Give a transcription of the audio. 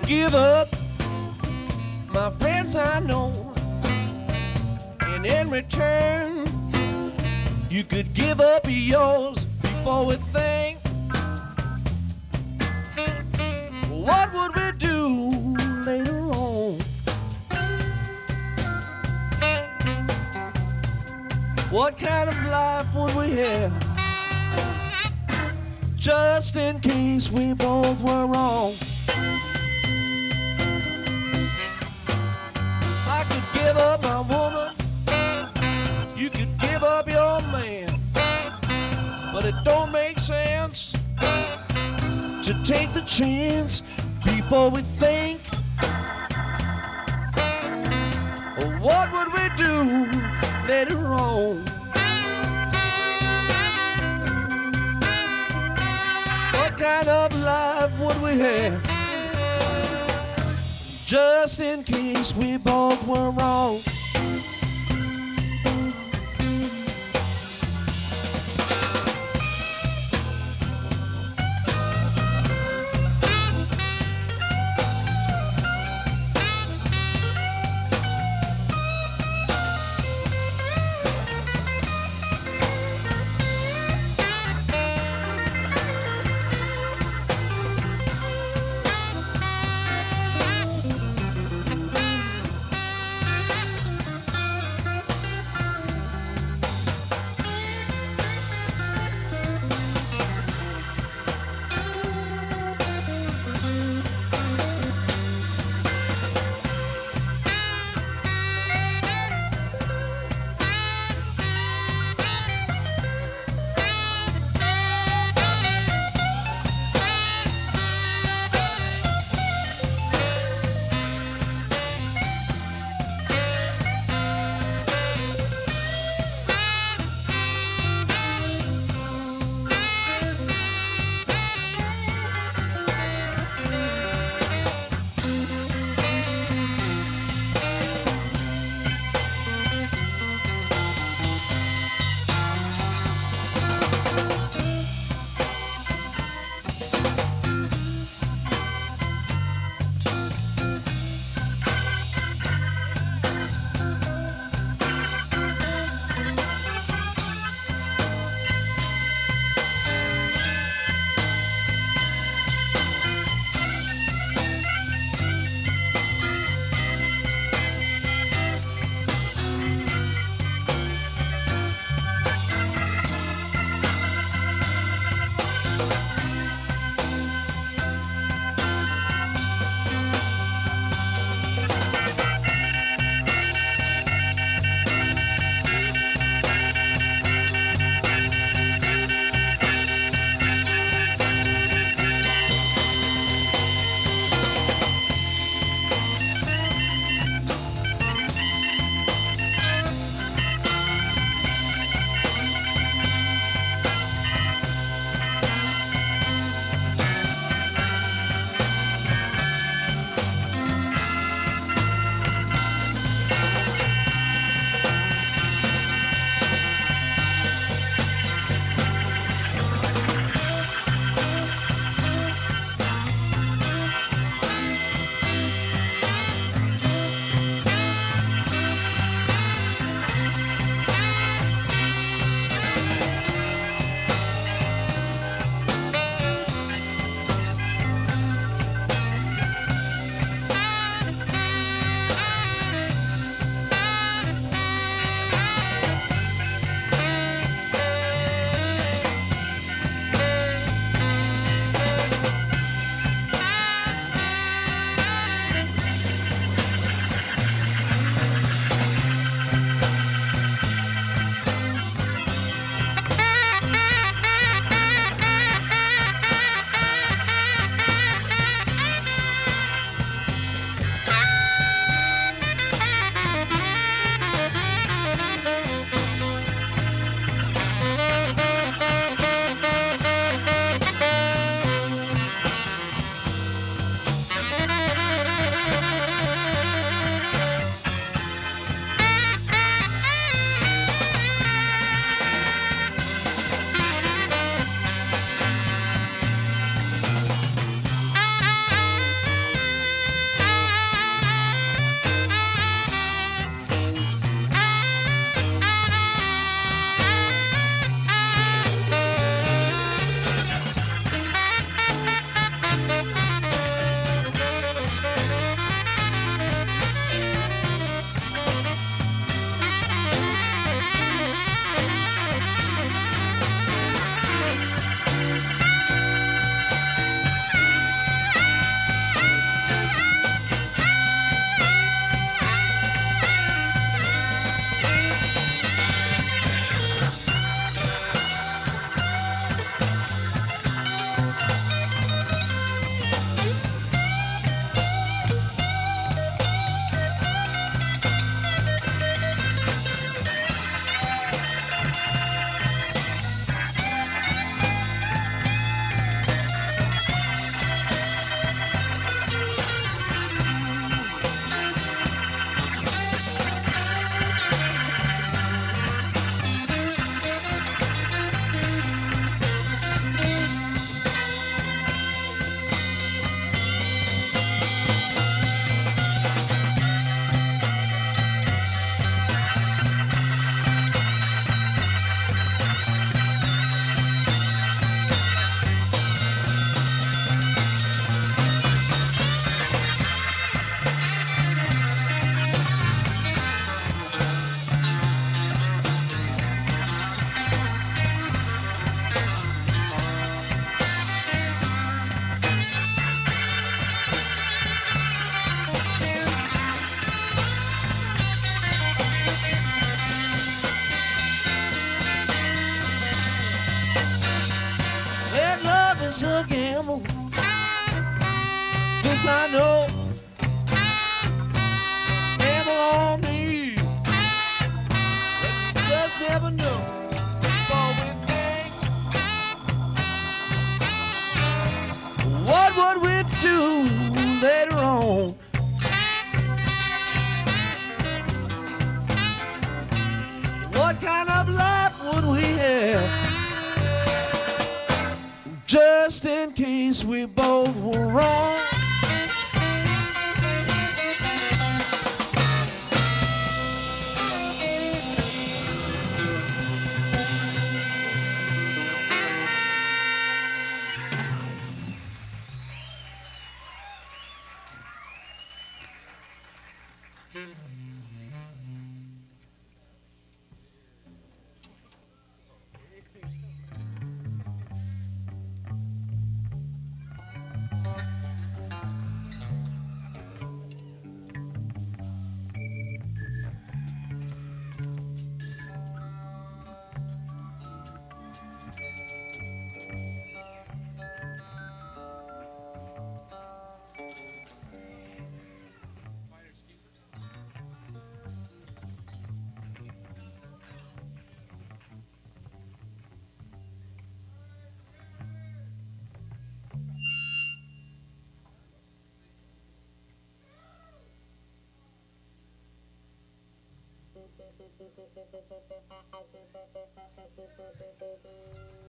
give up my friends I know, and in return, you could give up yours before we think. What would we do later on? What kind of life would we have? Just in case we both were wrong. I could give up my woman, you could give up your man, but it don't make sense to take the chance before we think. What would we do later on? What kind of life would we have? Just in case we both were wrong. a gamble. This I know. Gamble on me. But you just never know. For we think, what would we do later on? What kind of life would we have? Just in case we both were wrong.